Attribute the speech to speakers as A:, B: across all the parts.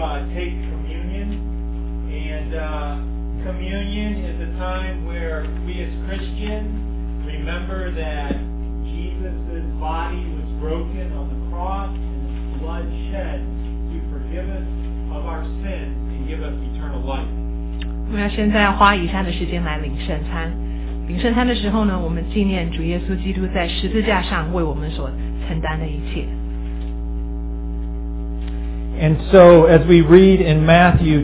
A: take communion. And communion is a time where we as Christians remember that Jesus' body was broken on the cross and His blood shed to forgive us of our sins and give us eternal life.
B: 我们要现在花以下的时间来领圣餐。领圣餐的时候呢，我们纪念主耶稣基督在十字架上为我们所承担的一切。
C: And so, as we read in Matthew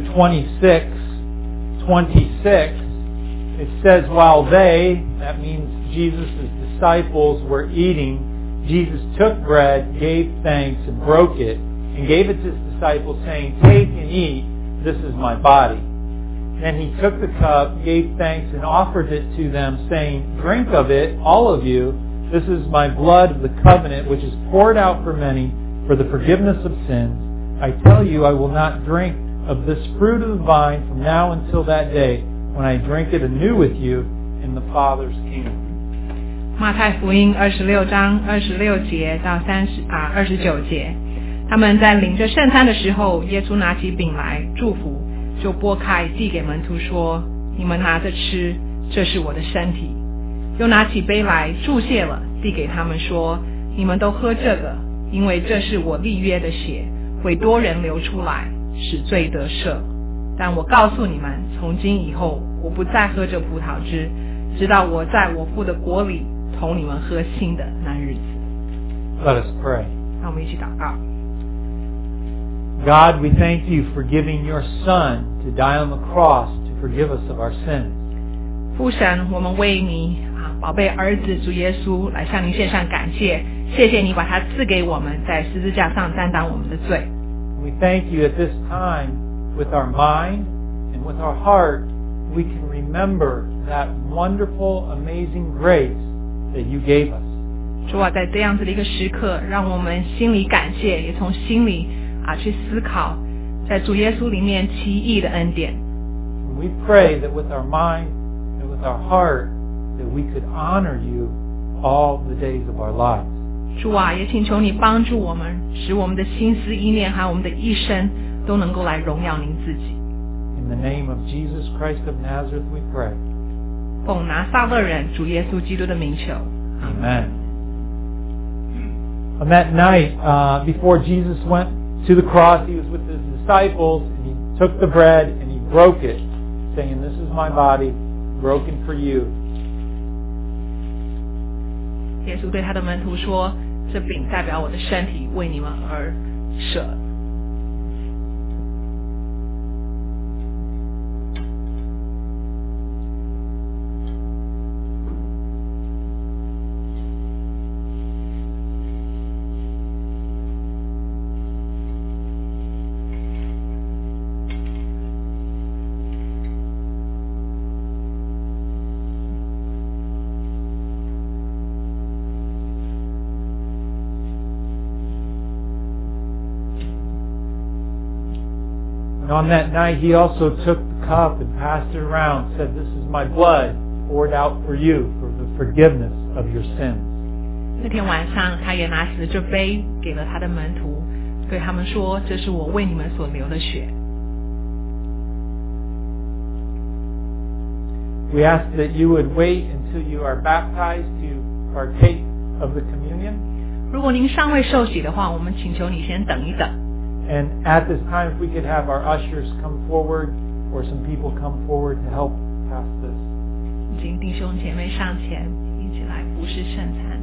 C: 26, it says, while they, that means Jesus' disciples, were eating, Jesus took bread, gave thanks, and broke it, and gave it to His disciples, saying, take and eat, this is my body. Then He took the cup, gave thanks, and offered it to them, saying, drink of it, all of you, this is my blood of the covenant, which is poured out for many for the forgiveness of sins. I tell you, I will not drink of this fruit of the vine from now until that day when I drink it anew with you in the Father's kingdom.
B: 马太福音26章26节到29节，他们在领着圣餐的时候，耶稣拿起饼来祝福，就拨开递给门徒说：“你们拿着吃，这是我的身体。”又拿起杯来祝谢了，递给他们说：“你们都喝这个，因为这是我立约的血。”为多人流出来，使罪得赦。但我告诉你们，从今以后，我不再喝这葡萄汁，直到我在我父的国里同你们喝新的那日子。
C: Let us pray.
B: 让我们一起祷告。
C: God, we thank you for giving your Son to die on the cross to forgive us of our sins.
B: 父神，我们为你宝贝儿子主耶稣来向您献上感谢，谢谢你把他赐给我们，在十字架上担当我们的罪。
C: We thank you at this time, with our mind and with our heart, we can remember that wonderful, amazing grace that you gave us.
B: 主啊，在这样子的一个时刻，让我们心里感谢，也从心里去思考，在主耶稣里面奇异的恩典。
C: And we pray that with our mind and with our heart, that we could honor you all the days of our lives.
B: 主啊，也请求你帮助我们，使我们的心思意念还有我们的一生都能够来荣耀您自己。
C: In the name of Jesus Christ of Nazareth we pray.
B: 奉拿撒勒人主耶稣基督的名求。
C: Amen. On that night, before Jesus went to the cross, he was with his disciples, and he took the bread and he broke it, saying, this is my body, broken for you.
B: 耶稣对他的门徒说，这饼代表我的身体，为你们而舍。
C: And on that night, he also took the cup and passed it around, said, this is my blood poured out for you for the forgiveness of your sins.
B: 那天晚上，他也拿起了这杯，给了他的门徒，对他们说：“这是我为你们所流的血。”
C: We ask that you would wait until you are baptized to partake of the communion.
B: 如果您尚未受洗的话，我们请求你先等一等。
C: And at this time, if we could have our ushers come forward or some people come forward to help pass this.
B: 请弟兄姐妹上前，一起来服侍圣餐。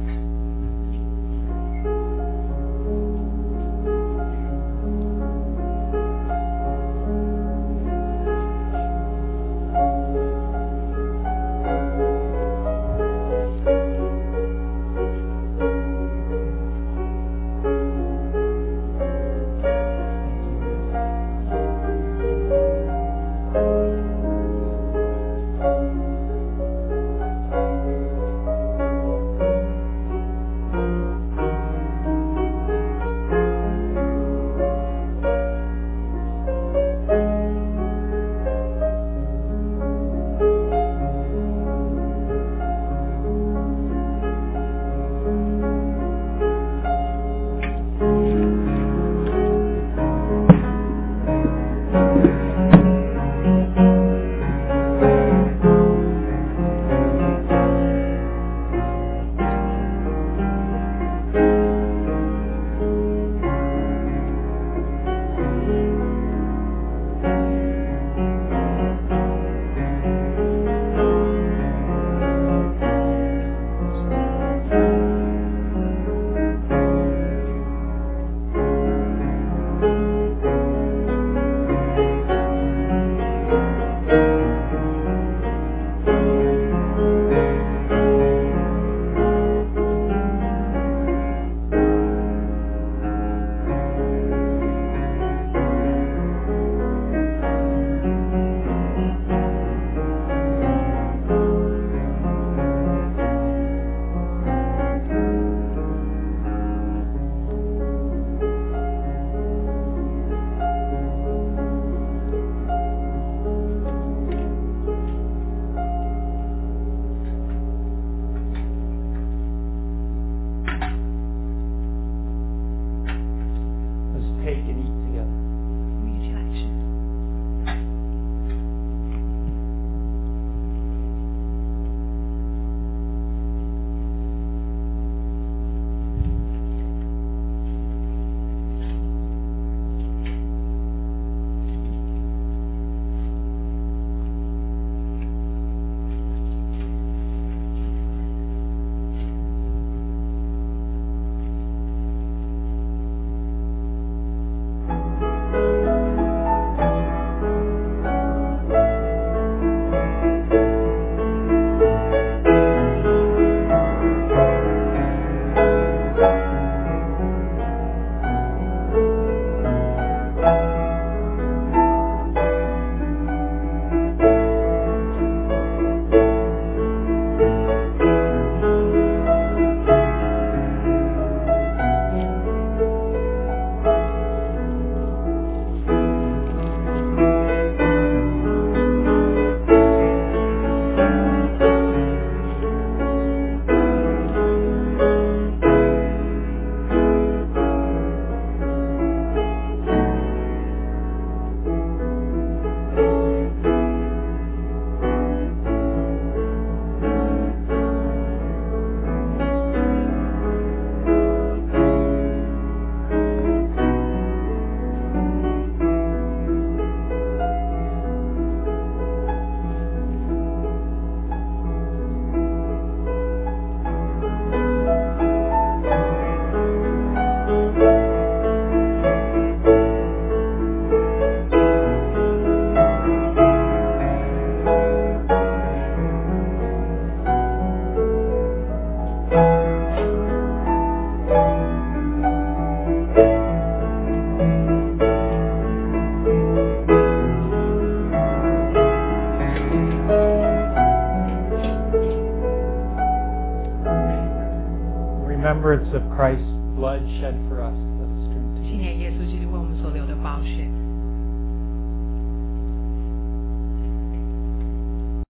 C: take and eat together.
B: 我们一起来吃。
C: Remembrance of Christ's blood shed for us. Let us drink
B: 纪念耶稣基督为我们所流的宝血。